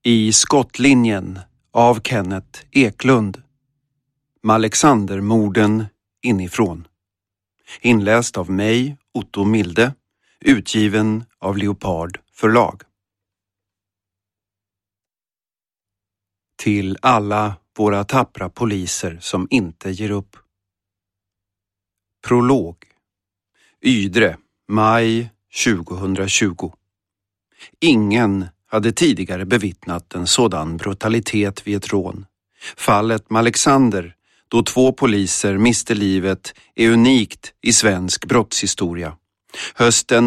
I skottlinjen av Kenneth Eklund. Alexandermorden inifrån. Inläst av mig, Otto Milde, utgiven av Leopard förlag. Till alla våra tappra poliser som inte ger upp. Prolog. Ydre, maj 2020. Ingen hade tidigare bevittnat en sådan brutalitet vid ett rån. Fallet med Alexander, då 2 poliser miste livet, är unikt i svensk brottshistoria. Hösten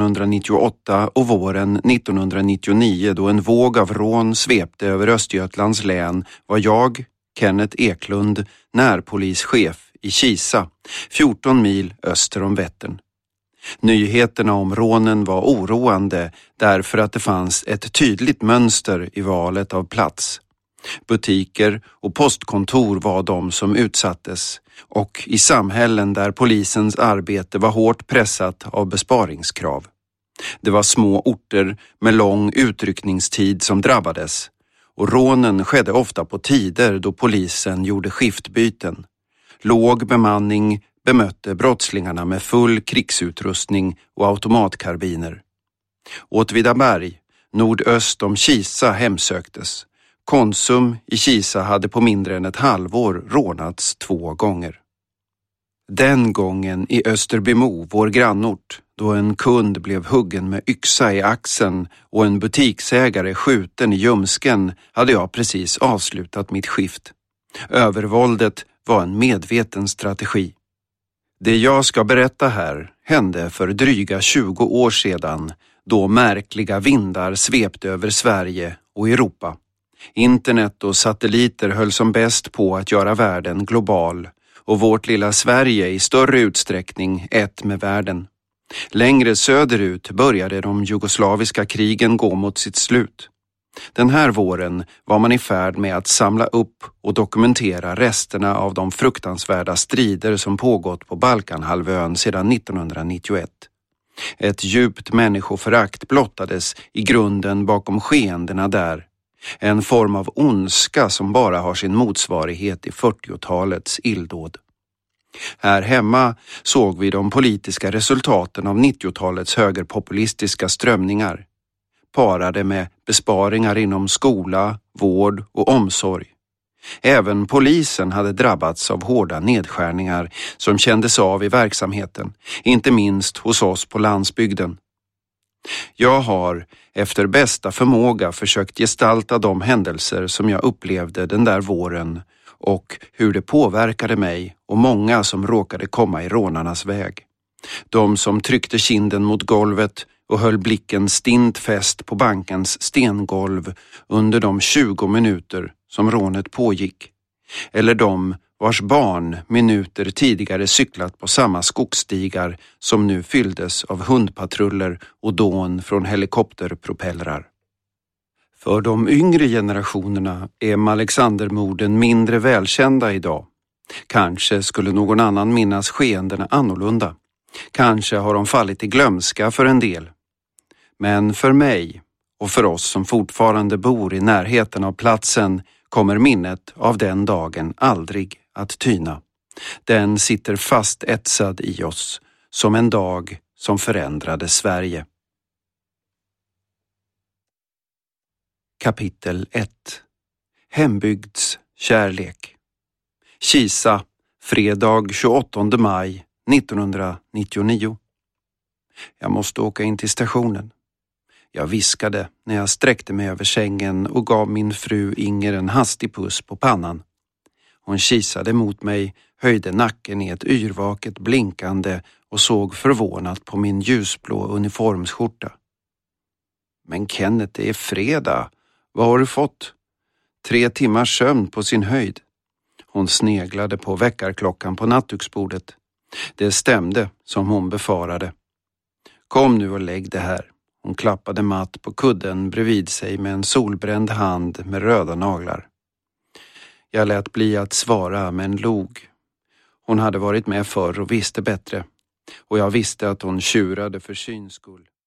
1998 och våren 1999, då en våg av rån svepte över Östergötlands län, var jag, Kenneth Eklund, närpolischef i Kisa, 14 mil öster om Vättern. Nyheterna om rånen var oroande därför att det fanns ett tydligt mönster i valet av plats. Butiker och postkontor var de som utsattes, och i samhällen där polisens arbete var hårt pressat av besparingskrav. Det var små orter med lång utryckningstid som drabbades, och rånen skedde ofta på tider då polisen gjorde skiftbyten. Låg bemanning bemötte brottslingarna med full krigsutrustning och automatkarbiner. Åtvidaberg, nordöst om Kisa, hemsöktes. Konsum i Kisa hade på mindre än ett halvår rånats 2 gånger. Den gången i Österbymo, vår grannort, då en kund blev huggen med yxa i axeln och en butiksägare skjuten i ljumsken, hade jag precis avslutat mitt skift. Övervåldet var en medveten strategi. Det jag ska berätta här hände för dryga 20 år sedan, då märkliga vindar svepte över Sverige och Europa. Internet och satelliter höll som bäst på att göra världen global, och vårt lilla Sverige i större utsträckning ett med världen. Längre söderut började de jugoslaviska krigen gå mot sitt slut. Den här våren var man i färd med att samla upp och dokumentera resterna av de fruktansvärda strider som pågått på Balkanhalvön sedan 1991. Ett djupt människoförakt blottades i grunden bakom skeendena där. En form av ondska som bara har sin motsvarighet i 40-talets illdåd. Här hemma såg vi de politiska resultaten av 90-talets högerpopulistiska strömningar, parade med besparingar inom skola, vård och omsorg. Även polisen hade drabbats av hårda nedskärningar som kändes av i verksamheten, inte minst hos oss på landsbygden. Jag har efter bästa förmåga försökt gestalta de händelser som jag upplevde den där våren och hur det påverkade mig och många som råkade komma i rånarnas väg. De som tryckte kinden mot golvet och höll blicken stint fäst på bankens stengolv under de 20 minuter som rånet pågick. Eller de vars barn minuter tidigare cyklat på samma skogsstigar som nu fylldes av hundpatruller och dån från helikopterpropellrar. För de yngre generationerna är Alexandermorden mindre välkända idag. Kanske skulle någon annan minnas skeendena annorlunda. Kanske har de fallit i glömska för en del. Men för mig och för oss som fortfarande bor i närheten av platsen kommer minnet av den dagen aldrig att tyna. Den sitter fast etsad i oss som en dag som förändrade Sverige. Kapitel 1. Hembygds kärlek. Kisa, fredag 28 maj 1999. Jag måste åka in till stationen. Jag viskade när jag sträckte mig över sängen och gav min fru Inger en hastig puss på pannan. Hon kisade mot mig, höjde nacken i ett yrvaket blinkande och såg förvånat på min ljusblå uniformsskjorta. Men Kenneth, det är fredag. Vad har du fått? 3 timmars sömn på sin höjd. Hon sneglade på väckarklockan på nattduksbordet. Det stämde som hon befarade. Kom nu och lägg det här. Hon klappade matt på kudden bredvid sig med en solbränd hand med röda naglar. Jag lät bli att svara men log. Hon hade varit med förr och visste bättre. Och jag visste att hon tjurade för syns skull.